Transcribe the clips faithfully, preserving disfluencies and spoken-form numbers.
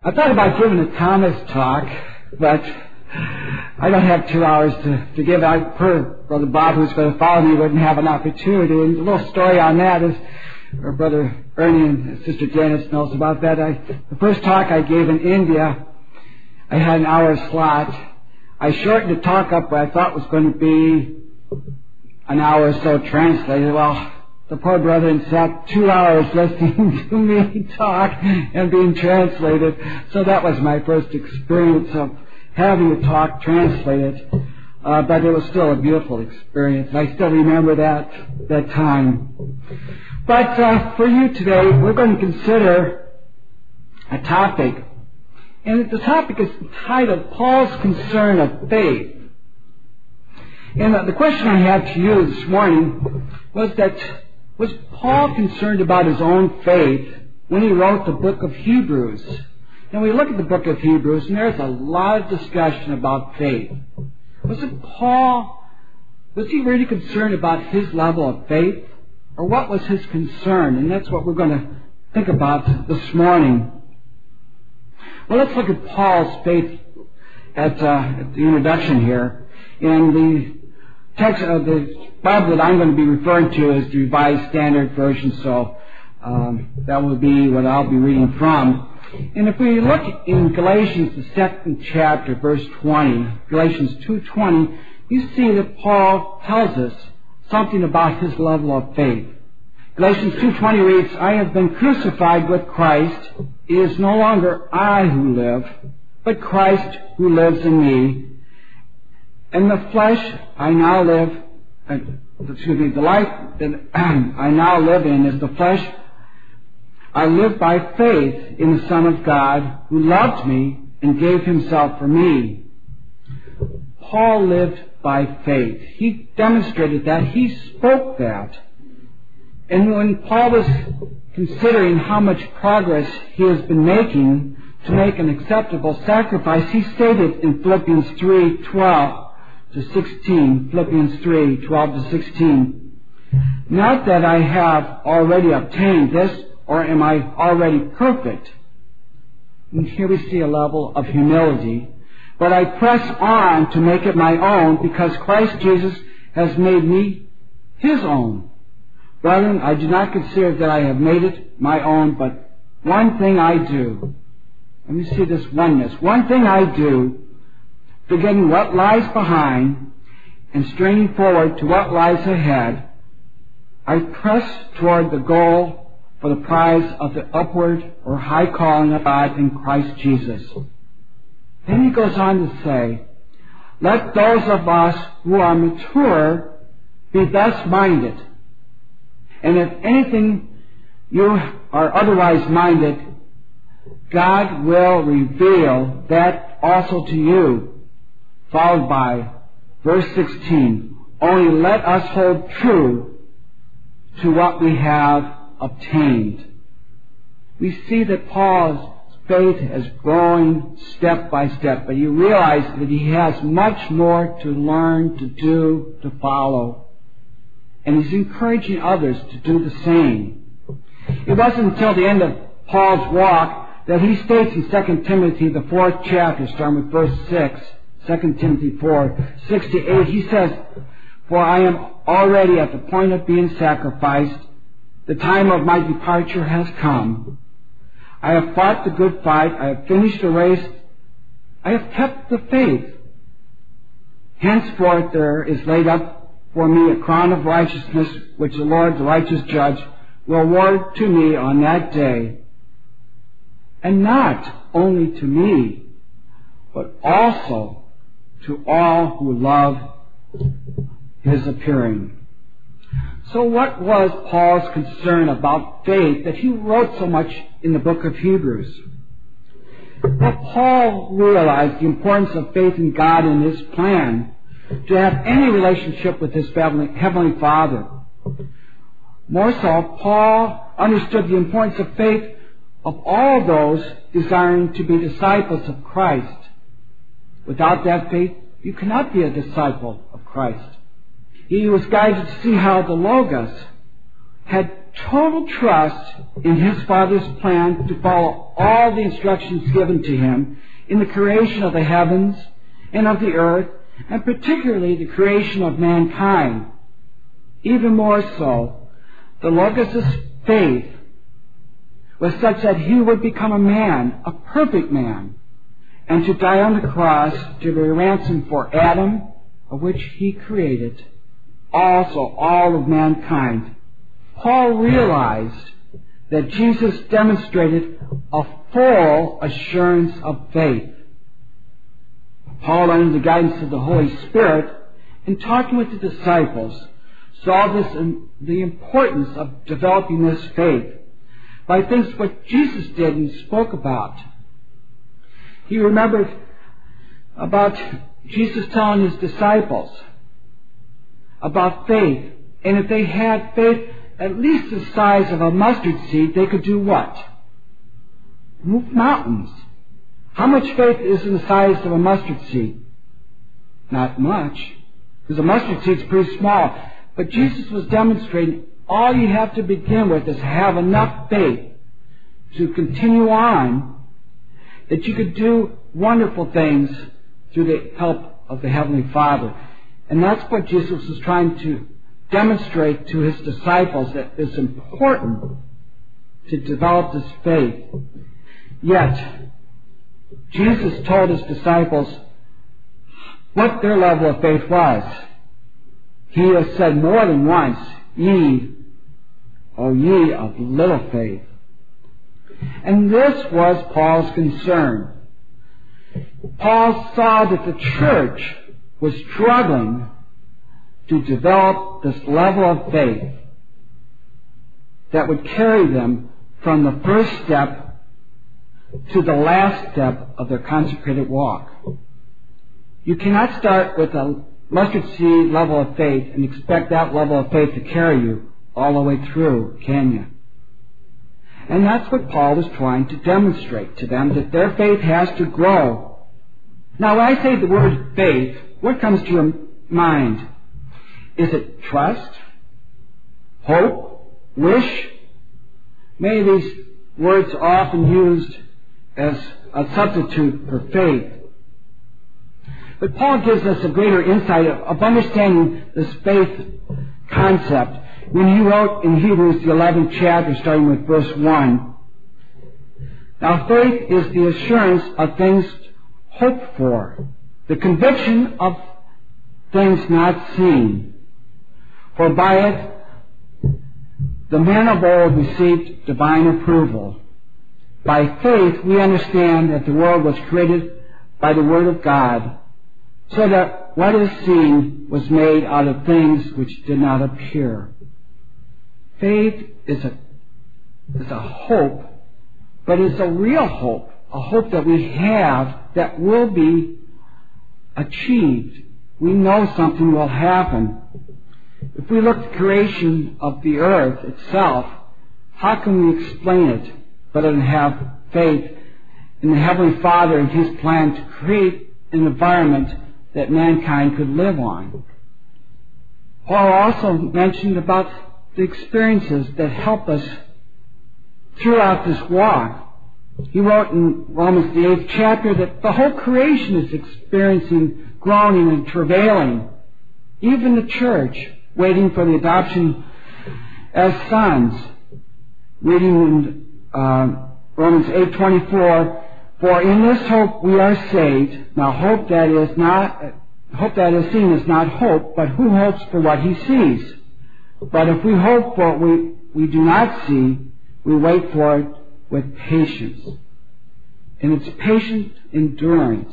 I thought about giving a Thomas talk, but I don't have two hours to, to give. I, per Brother Bob, who's going to follow me, wouldn't have an opportunity. And a little story on that is, our Brother Ernie and Sister Janice knows about that. I, the first talk I gave in India, I had an hour slot. I shortened the talk up what I thought was going to be an hour or so translated. Well, the poor brethren sat two hours listening to me talk and being translated. So that was my first experience of having a talk translated. Uh, but it was still a beautiful experience. I still remember that, that time. But uh, for you today, we're going to consider a topic. And the topic is entitled Paul's Concern of Faith. And uh, the question I had to you this morning was that, was Paul concerned about his own faith when he wrote the book of Hebrews? And we look at the book of Hebrews, and there's a lot of discussion about faith. Was it Paul, was he really concerned about his level of faith? Or what was his concern? And that's what we're going to think about this morning. Well, let's look at Paul's faith at, uh, at the introduction here. In the text of the Bible that I'm going to be referring to is the Revised Standard Version, so um, that will be what I'll be reading from. And if we look in Galatians, the second chapter, verse twenty, Galatians two twenty, you see that Paul tells us something about his level of faith. Galatians two twenty reads, I have been crucified with Christ. It is no longer I who live, but Christ who lives in me. In the flesh I now live, uh, excuse me, the life that I now live in is the flesh. I live by faith in the Son of God who loved me and gave himself for me. Paul lived by faith. He demonstrated that. He spoke that. And when Paul was considering how much progress he has been making to make an acceptable sacrifice, he stated in Philippians three twelve to sixteen, Philippians three twelve to sixteen, not that I have already obtained this, or am I already perfect? And here we see a level of humility. But I press on to make it my own because Christ Jesus has made me his own. Brethren, I do not consider that I have made it my own, but one thing I do. Let me see this oneness. One thing I do, forgetting what lies behind and straining forward to what lies ahead, I press toward the goal for the prize of the upward or high calling of God in Christ Jesus. Then he goes on to say, let those of us who are mature be thus minded. And if anything you are otherwise minded, God will reveal that also to you. Followed by verse sixteen, only let us hold true to what we have obtained. We see that Paul's faith is growing step by step, but you realize that he has much more to learn, to do, to follow. And he's encouraging others to do the same. It wasn't until the end of Paul's walk that he states in Second Timothy, the fourth chapter, starting with verse six, Second Timothy four, six to eight, he says, for I am already at the point of being sacrificed. The time of my departure has come. I have fought the good fight. I have finished the race. I have kept the faith. Henceforth there is laid up for me a crown of righteousness, which the Lord, the righteous judge, will award to me on that day. And not only to me, but also to all who love his appearing. So what was Paul's concern about faith that he wrote so much in the book of Hebrews? Well, Paul realized the importance of faith in God and his plan to have any relationship with his Heavenly Father. More so, Paul understood the importance of faith of all those desiring to be disciples of Christ. Without that faith, you cannot be a disciple of Christ. He was guided to see how the Logos had total trust in his Father's plan to follow all the instructions given to him in the creation of the heavens and of the earth, and particularly the creation of mankind. Even more so, the Logos' faith was such that he would become a man, a perfect man, and to die on the cross to be a ransom for Adam, of which he created, also all of mankind. Paul realized that Jesus demonstrated a full assurance of faith. Paul, under the guidance of the Holy Spirit, in talking with the disciples, saw this in the importance of developing this faith by things what Jesus did and spoke about. He remembered about Jesus telling his disciples about faith, and if they had faith at least the size of a mustard seed, they could do what? Move mountains. How much faith is in the size of a mustard seed? Not much, because a mustard seed is pretty small. But Jesus was demonstrating all you have to begin with is have enough faith to continue on, that you could do wonderful things through the help of the Heavenly Father. And that's what Jesus was trying to demonstrate to his disciples, that it's important to develop this faith. Yet, Jesus told his disciples what their level of faith was. He has said more than once, ye, O ye of little faith. And this was Paul's concern. Paul saw that the church was struggling to develop this level of faith that would carry them from the first step to the last step of their consecrated walk. You cannot start with a mustard seed level of faith and expect that level of faith to carry you all the way through, can you? And that's what Paul was trying to demonstrate to them, that their faith has to grow. Now, when I say the word faith, what comes to your mind? Is it trust? Hope? Wish? Many of these words are often used as a substitute for faith. But Paul gives us a greater insight of, of understanding this faith concept when he wrote in Hebrews, the eleventh chapter, starting with verse one. Now, faith is the assurance of things hoped for, the conviction of things not seen. For by it the men of old received divine approval. By faith we understand that the world was created by the Word of God, so that what is seen was made out of things which did not appear. Faith is a, is a hope, but it's a real hope, a hope that we have that will be achieved. We know something will happen. If we look at the creation of the earth itself, how can we explain it but to have faith in the Heavenly Father and His plan to create an environment that mankind could live on? Paul also mentioned about the experiences that help us throughout this walk. He wrote in Romans the eighth chapter that the whole creation is experiencing groaning and travailing, even the church, waiting for the adoption as sons. Reading in uh, Romans eight twenty-four, for in this hope we are saved. Now, hope that is not hope that is seen is not hope, but who hopes for what he sees? But if we hope for what we, we do not see, we wait for it with patience. And it's patient endurance.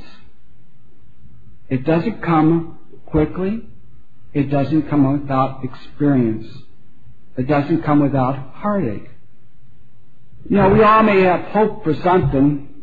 It doesn't come quickly. It doesn't come without experience. It doesn't come without heartache. You know, we all may have hope for something.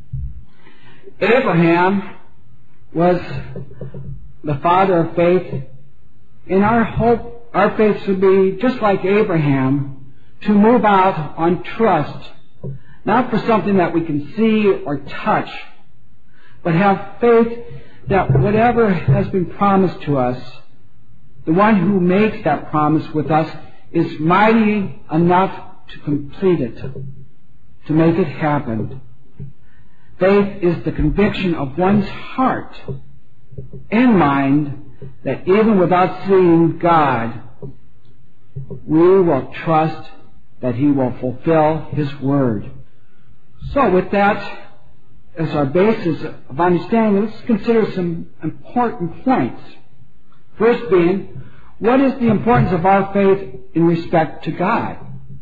Abraham was the father of faith, and our hope, our faith should be just like Abraham, to move out on trust, not for something that we can see or touch, but have faith that whatever has been promised to us, the one who makes that promise with us is mighty enough to complete it, to make it happen. Faith is the conviction of one's heart and mind that even without seeing God, we will trust that He will fulfill His word. So with that as our basis of understanding, let's consider some important points. First being, what is the importance of our faith in respect to God?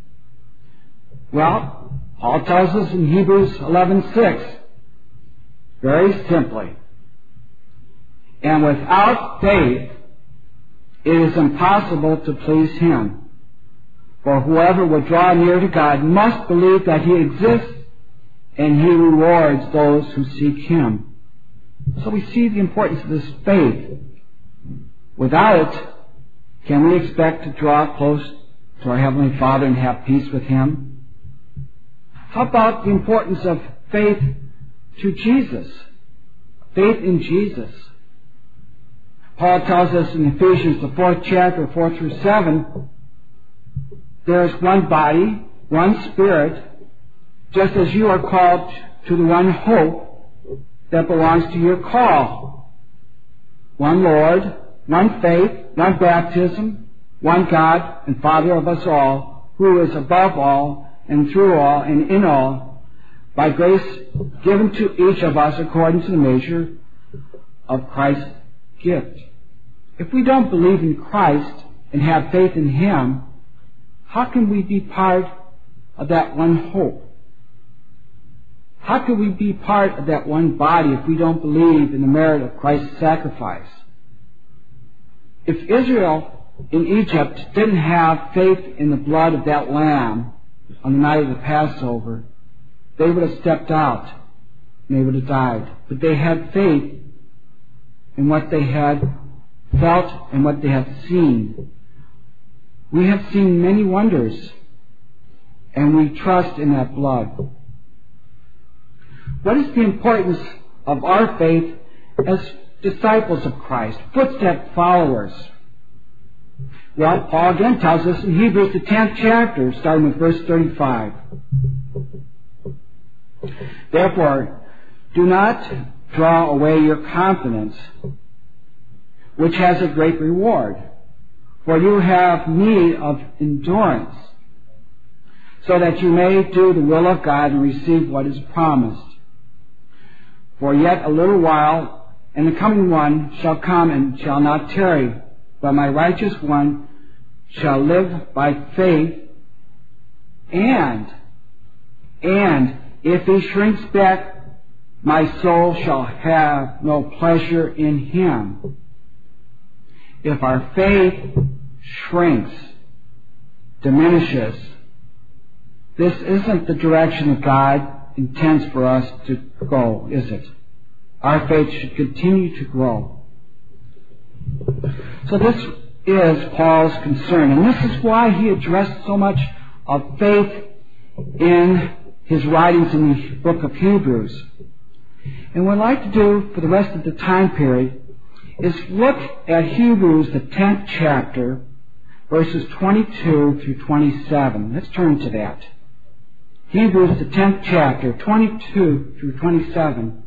Well, Paul tells us in Hebrews eleven six, very simply, and without faith it is impossible to please Him. For whoever would draw near to God must believe that He exists, and He rewards those who seek Him. So we see the importance of this faith. Without it, can we expect to draw close to our Heavenly Father and have peace with Him? How about the importance of faith to Jesus? Faith in Jesus. Paul tells us in Ephesians, the fourth chapter, four through seven, there is one body, one Spirit, just as you are called to the one hope that belongs to your call. One Lord, one faith, one baptism, one God and Father of us all, who is above all and through all and in all, by grace given to each of us according to the measure of Christ's gift. If we don't believe in Christ and have faith in Him, how can we be part of that one hope? How can we be part of that one body if we don't believe in the merit of Christ's sacrifice? If Israel in Egypt didn't have faith in the blood of that lamb on the night of the Passover, they would have stepped out and they would have died. But they had faith in what they had felt and what they had seen. We have seen many wonders, and we trust in that blood. What is the importance of our faith as disciples of Christ, footstep followers? Well, Paul again tells us in Hebrews, the tenth chapter, starting with verse thirty-five. Therefore, do not draw away your confidence, which has a great reward, for you have need of endurance, so that you may do the will of God and receive what is promised. For yet a little while, and the coming one shall come and shall not tarry, but my righteous one shall live by faith, and, and if he shrinks back, my soul shall have no pleasure in him. If our faith shrinks, diminishes, this isn't the direction that God intends for us to go, is it? Our faith should continue to grow. So this is Paul's concern, and this is why he addressed so much of faith in his writings in the book of Hebrews. And what I'd like to do for the rest of the time period is look at Hebrews, the tenth chapter, verses twenty-two through twenty-seven. Let's turn to that. Hebrews, the tenth chapter, twenty-two through twenty-seven.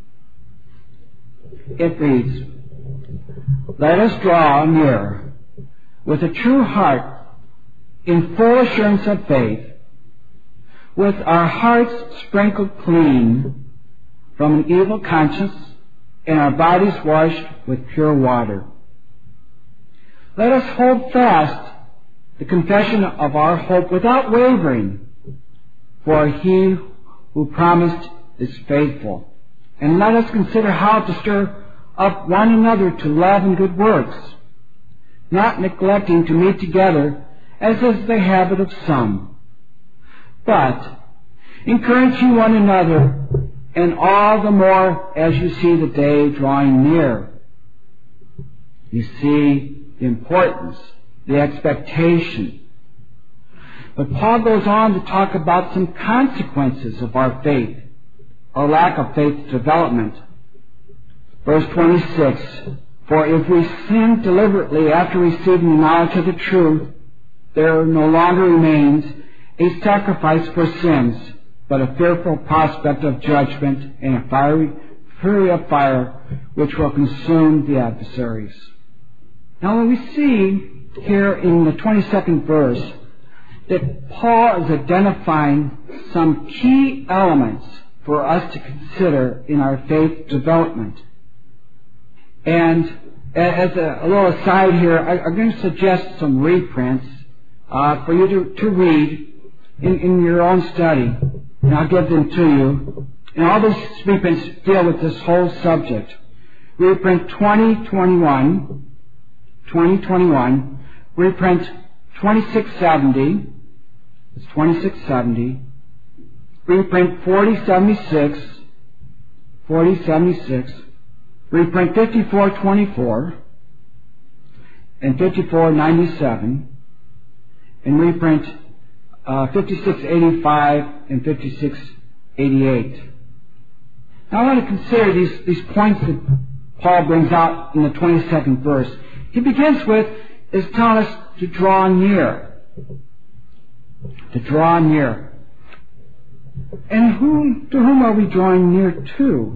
It reads, "Let us draw near with a true heart in full assurance of faith, with our hearts sprinkled clean from an evil conscience and our bodies washed with pure water. Let us hold fast the confession of our hope without wavering, for he who promised is faithful. And let us consider how to stir up one another to love and good works, not neglecting to meet together, as is the habit of some, but encouraging one another, and all the more as you see the day drawing near." You see the importance, the expectation. But Paul goes on to talk about some consequences of our faith, or lack of faith development. Verse twenty-six, "For if we sin deliberately after receiving the knowledge of the truth, there no longer remains a sacrifice for sins, but a fearful prospect of judgment and a fiery fury of fire which will consume the adversaries. Now when we see here in the twenty-second verse that Paul is identifying some key elements for us to consider in our faith development. And as a, a little aside here, I, I'm going to suggest some reprints uh, for you to, to read in, in your own study, and I'll give them to you. And all these reprints deal with this whole subject. Reprint twenty twenty-one, twenty twenty-one, reprint twenty-six seventy, it's twenty-six seventy, reprint forty seventy-six, forty seventy-six, reprint fifty-four twenty-four, and fifty-four ninety-seven, and reprint uh, fifty-six eighty-five and fifty-six eighty-eight. Now I want to consider these, these points that Paul brings out in the twenty-second verse. He begins with, is telling us to draw near. To draw near. And whom, to whom are we drawing near to?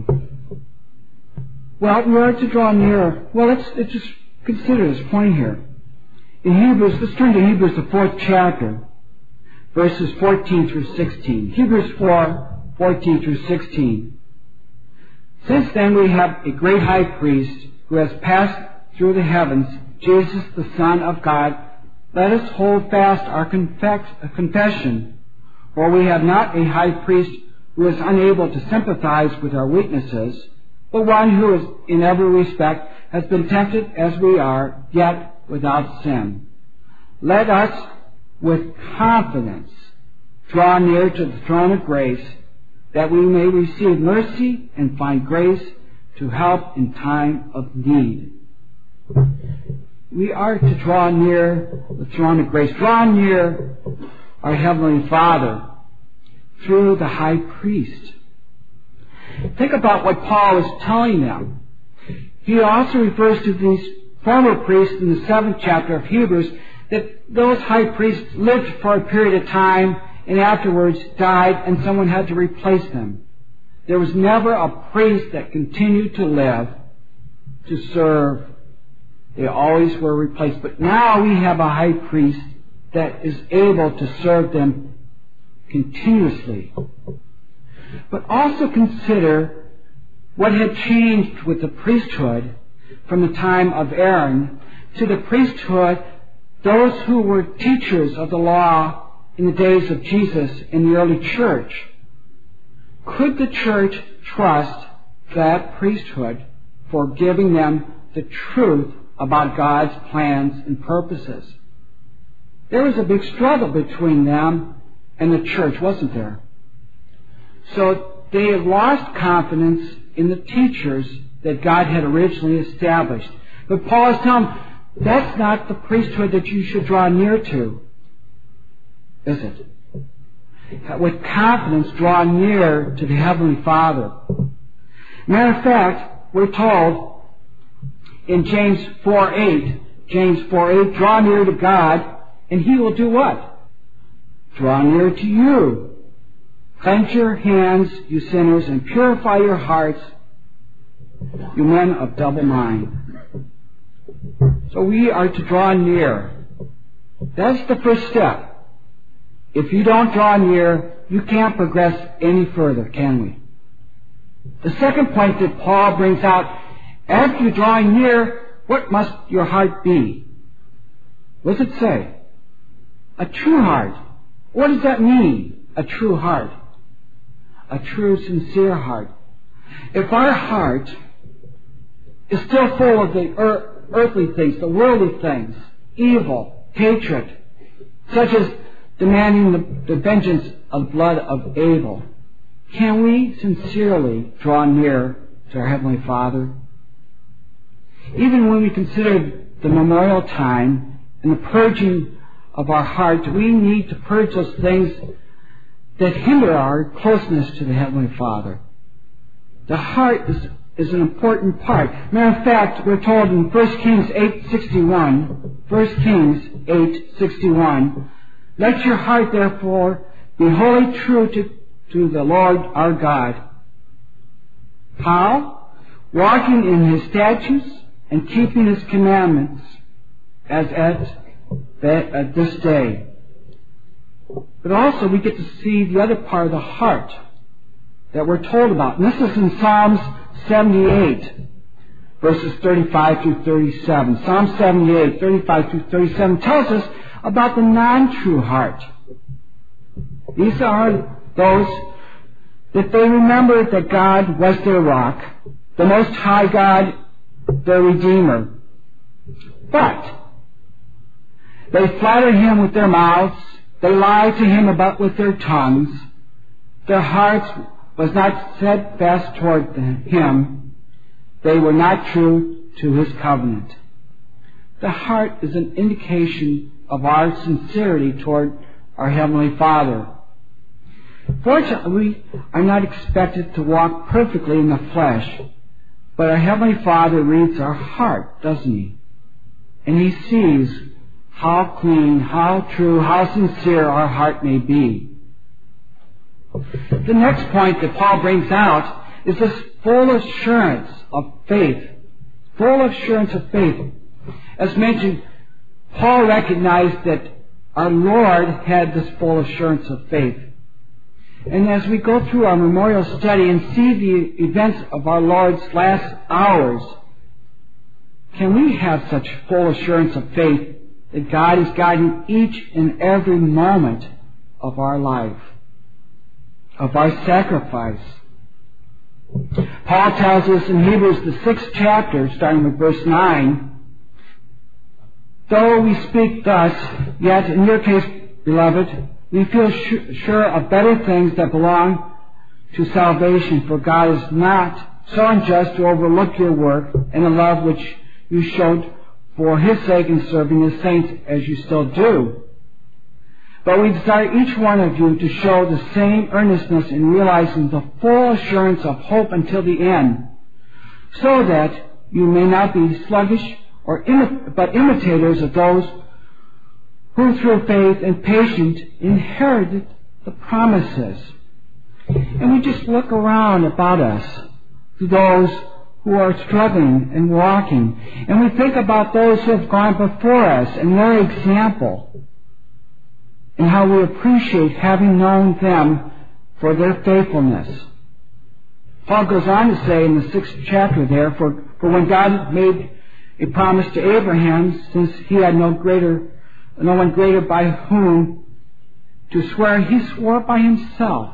Well, we are to draw near. Well, let's, let's just consider this point here. In Hebrews, let's turn to Hebrews, the fourth chapter, verses fourteen through sixteen. Hebrews four, fourteen through sixteen. Since then we have a great high priest who has passed through the heavens, Jesus the Son of God. Let us hold fast our confession, for we have not a high priest who is unable to sympathize with our weaknesses, but one who is in every respect has been tempted as we are, yet without sin. Let us with confidence draw near to the throne of grace, that we may receive mercy and find grace to help in time of need. We are to draw near the throne of grace, draw near our Heavenly Father through the high priest. Think about what Paul is telling them. He also refers to these former priests in the seventh chapter of Hebrews, that those high priests lived for a period of time and afterwards died, and someone had to replace them. There was never a priest that continued to live to serve. They always were replaced. But now we have a high priest that is able to serve them continuously. But also consider what had changed with the priesthood from the time of Aaron to the priesthood, those who were teachers of the law in the days of Jesus in the early church. Could the church trust that priesthood for giving them the truth about God's plans and purposes? There was a big struggle between them and the church, wasn't there? So they had lost confidence in the teachers that God had originally established. But Paul is telling them, that's not the priesthood that you should draw near to, is it? With confidence, draw near to the Heavenly Father. Matter of fact, we're told in James four eight, James four eight, draw near to God, and He will do what? Draw near to you. Cleanse your hands, you sinners, and purify your hearts, you men of double mind. So we are to draw near. That's the first step. If you don't draw near, you can't progress any further, can we? The second point that Paul brings out, after you draw near, what must your heart be? What does it say? A true heart. What does that mean, a true heart? A true, sincere heart. If our heart is still full of the earth, earthly things, the worldly things, evil, hatred, such as demanding the, the vengeance of blood of Abel, can we sincerely draw near to our Heavenly Father? Even when we consider the memorial time and the purging of our heart, we need to purge those things that hinder our closeness to the Heavenly Father. The heart is is an important part. Matter of fact, we're told in First Kings eight sixty-one, First Kings eight sixty-one, let your heart therefore be wholly true to, to the Lord our God. How? Walking in His statutes and keeping His commandments, as at, that, at this day. But also we get to see the other part of the heart that we're told about. And this is in Psalms seventy-eight, verses thirty-five through thirty-seven. Psalm seventy-eight, thirty-five through thirty-seven tells us about the non-true heart. These are those that they remember that God was their rock, the Most High God, their Redeemer. But they flatter Him with their mouths, they lie to Him about with their tongues, their hearts was not steadfast toward Him, they were not true to His covenant. The heart is an indication of our sincerity toward our Heavenly Father. Fortunately, we are not expected to walk perfectly in the flesh, but our Heavenly Father reads our heart, doesn't He? And He sees how clean, how true, how sincere our heart may be. The next point that Paul brings out is this full assurance of faith. Full assurance of faith. As mentioned, Paul recognized that our Lord had this full assurance of faith. And as we go through our memorial study and see the events of our Lord's last hours, can we have such full assurance of faith that God is guiding each and every moment of our life, of our sacrifice? Paul tells us in Hebrews, the sixth chapter, starting with verse nine, though we speak thus, yet in your case, beloved, we feel sure of better things that belong to salvation, for God is not so unjust to overlook your work and the love which you showed for His sake in serving His saints as you still do. But we desire each one of you to show the same earnestness in realizing the full assurance of hope until the end, so that you may not be sluggish or imi- but imitators of those who through faith and patience inherited the promises. And we just look around about us to those who are struggling and walking, and we think about those who have gone before us and their example, and how we appreciate having known them for their faithfulness. Paul goes on to say in the sixth chapter there, for, for when God made a promise to Abraham, since he had no greater, no one greater by whom to swear, he swore by himself.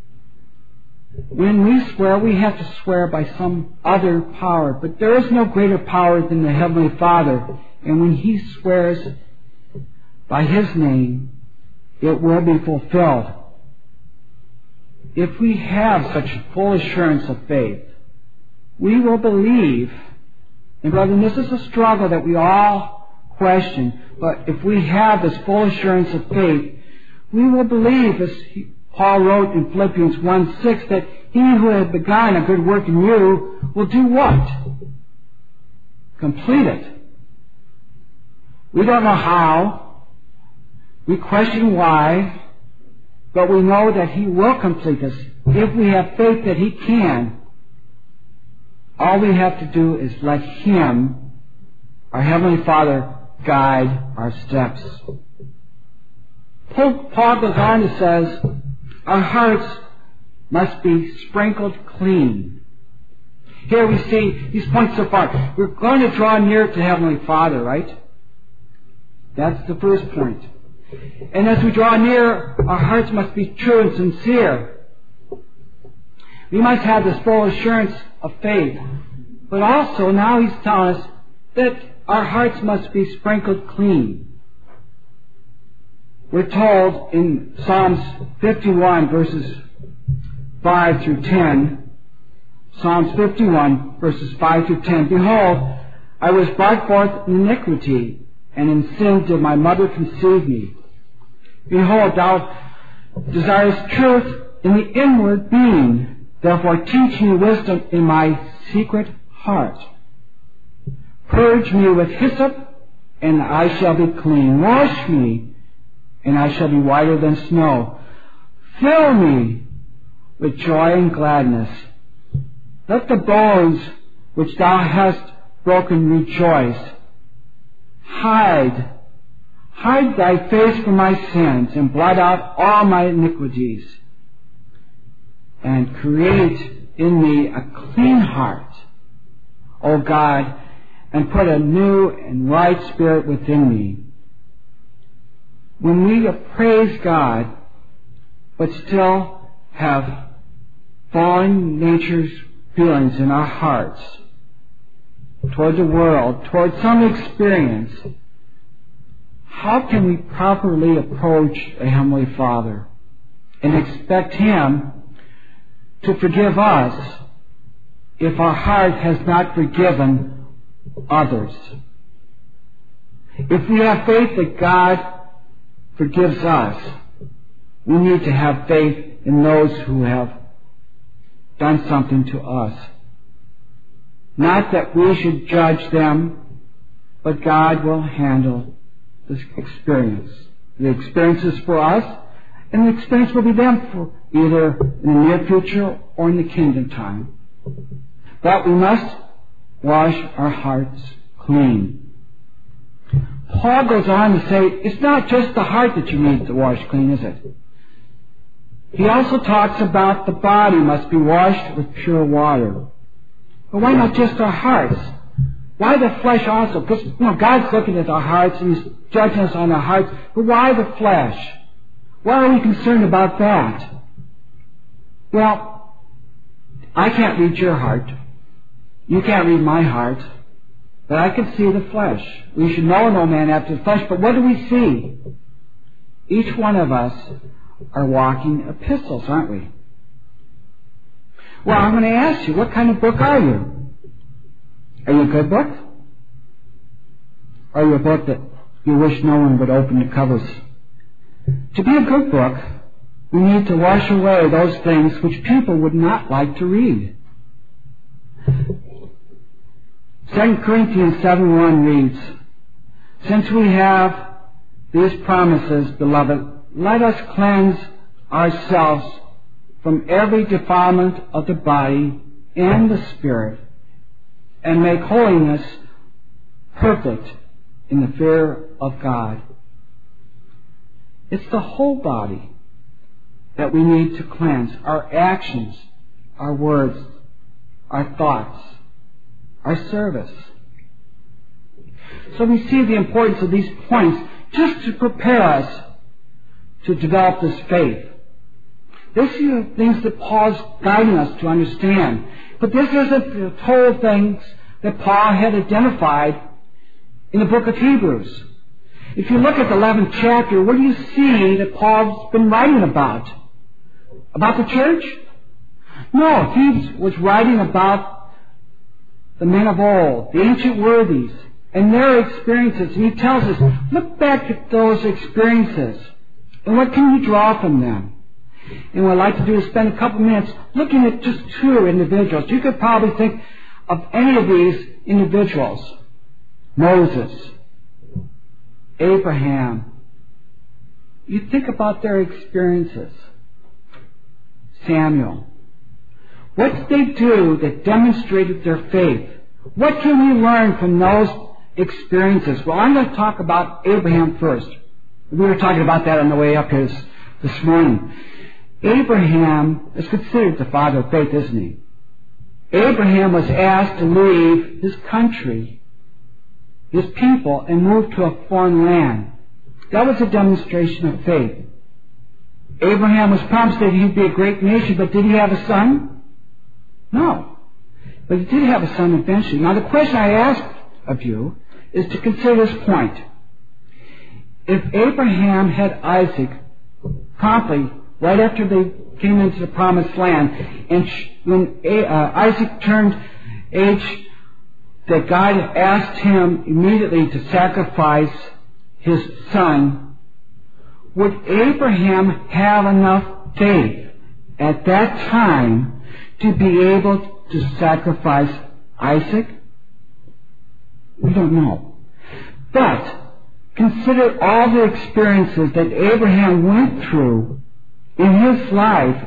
When we swear, we have to swear by some other power, but there is no greater power than the Heavenly Father, and when He swears by His name, it will be fulfilled. If we have such full assurance of faith, we will believe, and brethren, this is a struggle that we all question, but if we have this full assurance of faith, we will believe, as Paul wrote in Philippians one six, that He who has begun a good work in you will do what? Complete it. We don't know how. We question why. But we know that He will complete us if we have faith that He can. All we have to do is let Him, our Heavenly Father, guide our steps. Paul goes on and says, our hearts must be sprinkled clean. Here we see these points so far. We're going to draw near to Heavenly Father, right? That's the first point. And as we draw near, our hearts must be true and sincere. We must have this full assurance of faith. But also, now he's telling us that our hearts must be sprinkled clean. We're told in Psalms fifty-one, verses five through ten, Psalms fifty-one, verses five through ten, behold, I was brought forth in iniquity, and in sin did my mother conceive me. Behold, thou desirest truth in the inward being, therefore teach me wisdom in my secret heart. Purge me with hyssop, and I shall be clean. Wash me, and I shall be whiter than snow. Fill me with joy and gladness. Let the bones which thou hast broken rejoice. Hide, hide thy face from my sins, and blot out all my iniquities. And create in me a clean heart, O God, and put a new and right spirit within me. When we praise God, but still have fallen nature's feelings in our hearts toward the world, toward some experience, how can we properly approach a Heavenly Father and expect Him to forgive us if our heart has not forgiven others? If we have faith that God forgives us, we need to have faith in those who have done something to us. Not that we should judge them, but God will handle this experience. The experience is for us, and the experience will be them for either in the near future or in the kingdom time. But we must wash our hearts clean. Paul goes on to say, it's not just the heart that you need to wash clean, is it? He also talks about the body must be washed with pure water. But why not just our hearts? Why the flesh also? Because you know, God's looking at our hearts and He's judging us on our hearts. But why the flesh? Why are we concerned about that? Well, I can't read your heart. You can't read my heart. But I can see the flesh. We should know no man after the flesh. But what do we see? Each one of us are walking epistles, aren't we? Well, I'm going to ask you, what kind of book are you? Are you a good book? Or are you a book that you wish no one would open the covers? To be a good book, we need to wash away those things which people would not like to read. Second Corinthians seven one reads, since we have these promises, beloved, let us cleanse ourselves from every defilement of the body and the spirit, and make holiness perfect in the fear of God. It's the whole body that we need to cleanse. Our actions, our words, our thoughts, our service. So we see the importance of these points just to prepare us to develop this faith. This is the things that Paul's guiding us to understand. But this isn't the total things that Paul had identified in the book of Hebrews. If you look at the eleventh chapter, what do you see that Paul's been writing about? About the church? No, he was writing about the men of old, the ancient worthies, and their experiences. And he tells us, look back at those experiences, and what can you draw from them? And what I'd like to do is spend a couple minutes looking at just two individuals. You could probably think of any of these individuals. Moses, Abraham. You think about their experiences. Samuel. What did they do that demonstrated their faith? What can we learn from those experiences? Well, I'm going to talk about Abraham first. We were talking about that on the way up here this, this morning. Abraham is considered the father of faith, isn't he? Abraham was asked to leave his country, his people, and move to a foreign land. That was a demonstration of faith. Abraham was promised that he'd be a great nation, but did he have a son? No. But he did have a son eventually. Now the question I ask of you is to consider this point. If Abraham had Isaac promptly, right after they came into the promised land, and when uh, Isaac turned age, that God asked him immediately to sacrifice his son, would Abraham have enough faith at that time to be able to sacrifice Isaac? We don't know. But consider all the experiences that Abraham went through in his life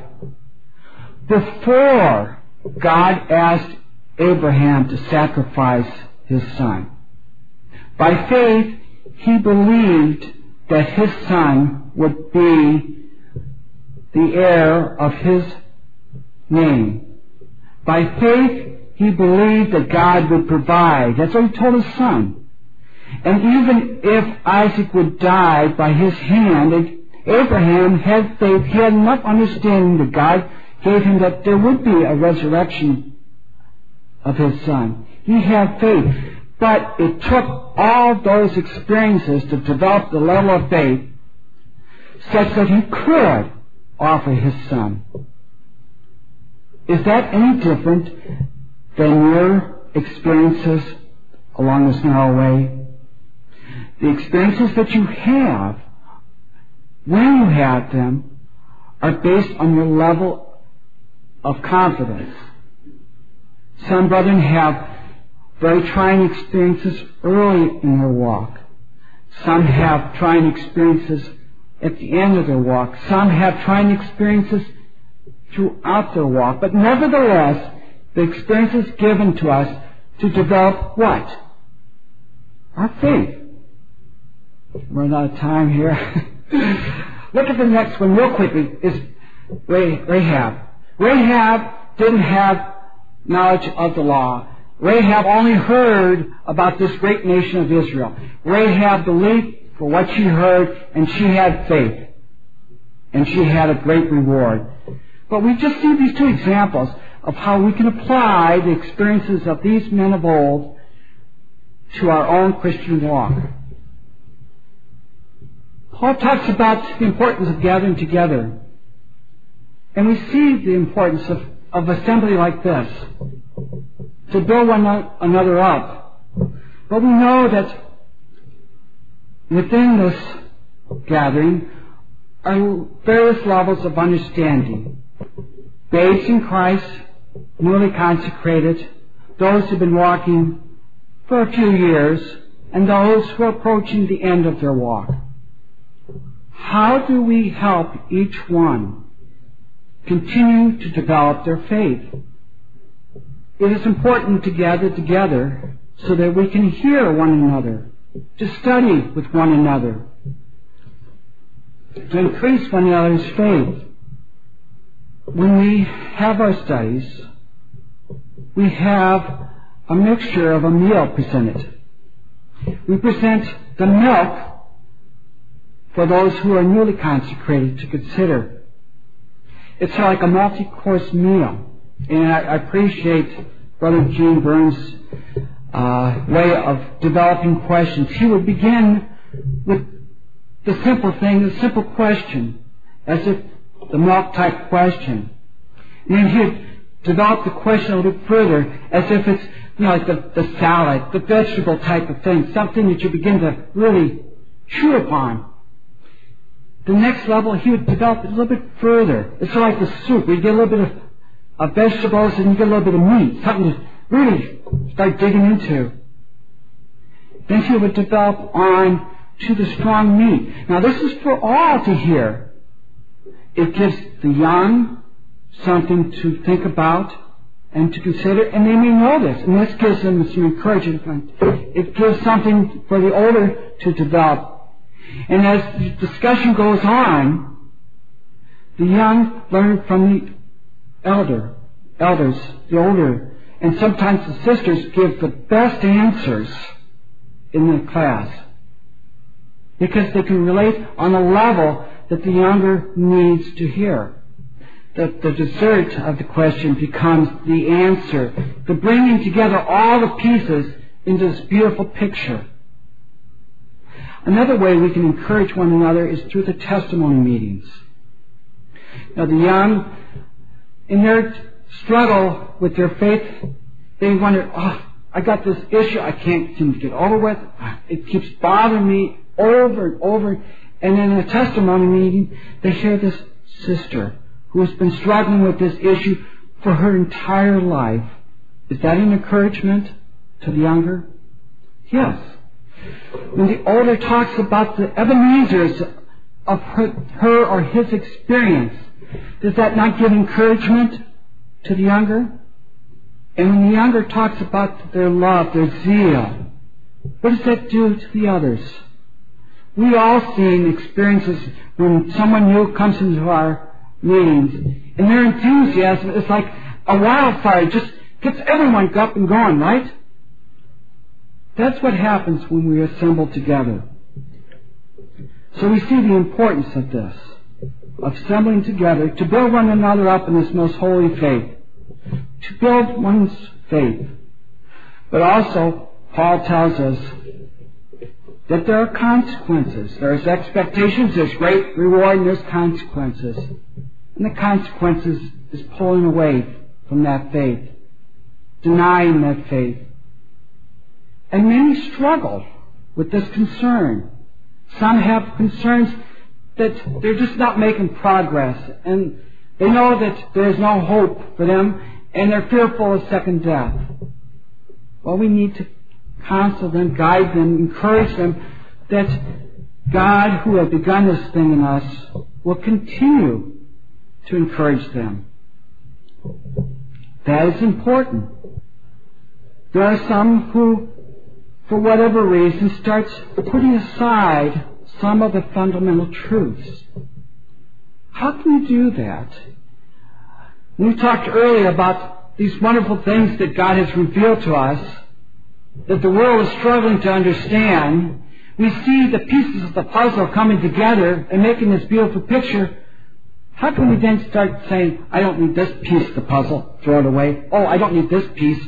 before God asked Abraham to sacrifice his son. By faith, he believed that his son would be the heir of his name. By faith, he believed that God would provide. That's what he told his son. And even if Isaac would die by his hand, Abraham had faith. He had enough understanding that God gave him that there would be a resurrection of his son. He had faith. But it took all those experiences to develop the level of faith such that he could offer his son. Is that any different than your experiences along this narrow way? The experiences that you have, when you have them, are based on your level of confidence. Some brethren have very trying experiences early in their walk. Some have trying experiences at the end of their walk. Some have trying experiences throughout their walk. But nevertheless, the experiences given to us to develop what? Our faith. We're out of time here. Look at the next one real quickly. Is Rahab. Rahab didn't have knowledge of the law. Rahab only heard about this great nation of Israel. Rahab believed for what she heard, and she had faith. And she had a great reward. But we just see these two examples of how we can apply the experiences of these men of old to our own Christian walk. Paul talks about the importance of gathering together. And we see the importance of, of assembly like this, to build one another up. But we know that within this gathering are various levels of understanding. Babes in Christ, newly consecrated, those who have been walking for a few years, and those who are approaching the end of their walk. How do we help each one continue to develop their faith? It is important to gather together so that we can hear one another, to study with one another, to increase one another's faith. When we have our studies, we have a mixture of a meal presented. We present the milk for those who are newly consecrated to consider. It's like a multi-course meal. And I appreciate Brother Gene Burns' uh, way of developing questions. He would begin with the simple thing, the simple question, as if the milk-type question. And then he'd develop the question a little bit further, as if it's, you know, like the, the salad, the vegetable type of thing, something that you begin to really chew upon. The next level, he would develop it a little bit further. It's sort of like the soup, where you get a little bit of of vegetables and you get a little bit of meat, something to really start digging into. Then he would develop on to the strong meat. Now this is for all to hear. It gives the young something to think about and to consider, and they may know this, and this gives them some encouragement. It gives something for the older to develop. And as the discussion goes on, the young learn from the elder, elders, the older, and sometimes the sisters give the best answers in the class because they can relate on a level that the younger needs to hear. That the dessert of the question becomes the answer, the bringing together all the pieces into this beautiful picture. Another way we can encourage one another is through the testimony meetings. Now the young, in their struggle with their faith, they wonder, oh, I got this issue I can't seem to get over with. It keeps bothering me over and over. And in a testimony meeting, they hear this sister who has been struggling with this issue for her entire life. Is that an encouragement to the younger? Yes. When the older talks about the Ebenezer's of her, her or his experience, does that not give encouragement to the younger? And when the younger talks about their love, their zeal, what does that do to the others? We all seen experiences when someone new comes into our meetings, and their enthusiasm is like a wildfire. It just gets everyone up and going, right? That's what happens when we assemble together. So we see the importance of this, of assembling together to build one another up in this most holy faith, to build one's faith. But also, Paul tells us that there are consequences. There's expectations, there's great reward, and there's consequences. And the consequences is pulling away from that faith, denying that faith. And many struggle with this concern. Some have concerns that they're just not making progress, and they know that there's no hope for them, and they're fearful of second death. Well, we need to counsel them, guide them, encourage them that God, who has begun this thing in us, will continue to encourage them. That is important. There are some who, for whatever reason, starts putting aside some of the fundamental truths. How can you do that? We talked earlier about these wonderful things that God has revealed to us, that the world is struggling to understand. We see the pieces of the puzzle coming together and making this beautiful picture. How can we then start saying, I don't need this piece of the puzzle, throw it away. Oh, I don't need this piece.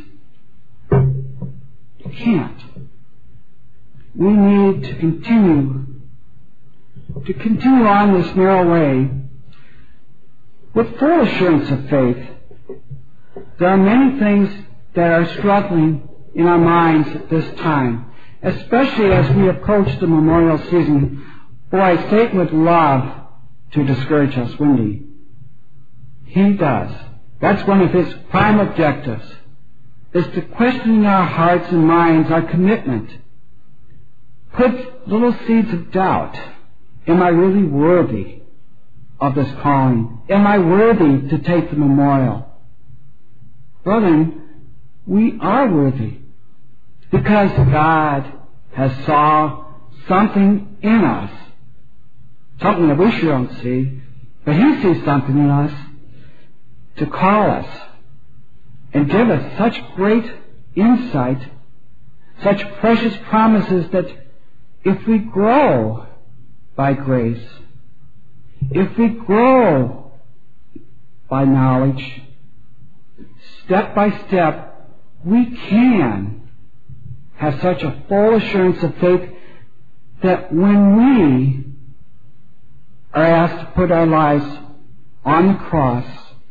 You can't. We need to continue, to continue on this narrow way with full assurance of faith. There are many things that are struggling in our minds at this time, especially as we approach the memorial season. Boy, Satan would love to discourage us, wouldn't he? He does. That's one of his prime objectives, is to question in our hearts and minds our commitment. Put little seeds of doubt. Am I really worthy of this calling? Am I worthy to take the memorial? Brethren, we are worthy because God has saw something in us, something that we sure don't see, but He sees something in us to call us and give us such great insight, such precious promises that if we grow by grace, if we grow by knowledge, step by step, we can have such a full assurance of faith that when we are asked to put our lives on the cross,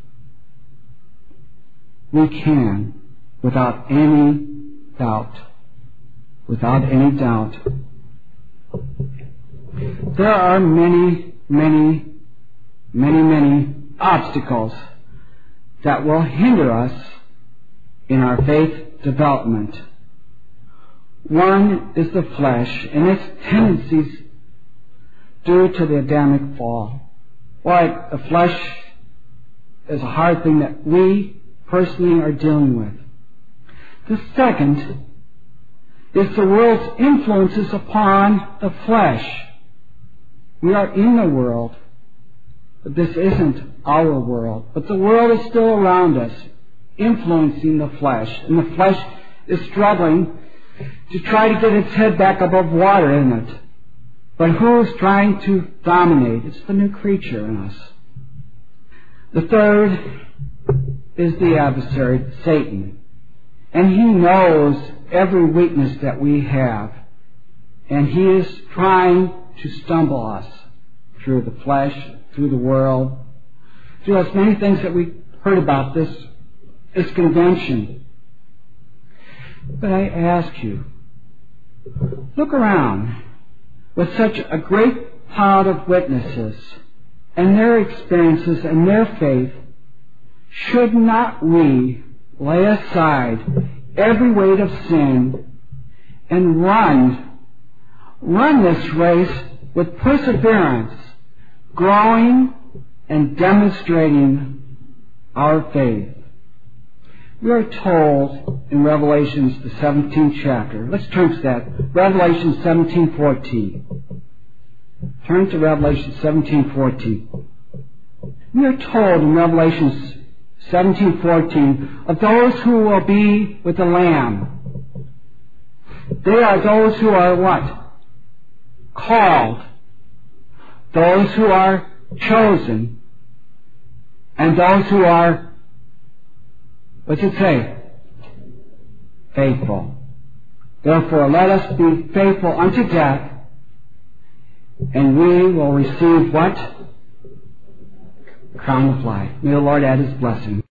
we can, without any doubt, without any doubt. There are many, many, many, many obstacles that will hinder us in our faith development. One is the flesh and its tendencies due to the Adamic fall. Why, the flesh is a hard thing that we personally are dealing with. The second is the world's influences upon the flesh. We are in the world, but this isn't our world. But the world is still around us, influencing the flesh. And the flesh is struggling to try to get its head back above water, isn't it? But who is trying to dominate? It's the new creature in us. The third is the adversary, Satan. And he knows every weakness that we have. And he is trying to stumble us through the flesh, through the world, through as many things that we heard about this, this convention. But I ask you, look around with such a great cloud of witnesses and their experiences and their faith. should not we lay aside every weight of sin and run, run this race with perseverance, growing and demonstrating our faith? We are told in Revelations, the seventeenth chapter. Let's turn to that. Revelation seventeen fourteen. Turn to Revelation seventeen fourteen. We are told in Revelation seventeen fourteen of those who will be with the Lamb. They are those who are what? Called. Those who are chosen. And those who are, what's it say? Faithful. Therefore, let us be faithful unto death, and we will receive what? Crown of life. May the Lord add His blessing.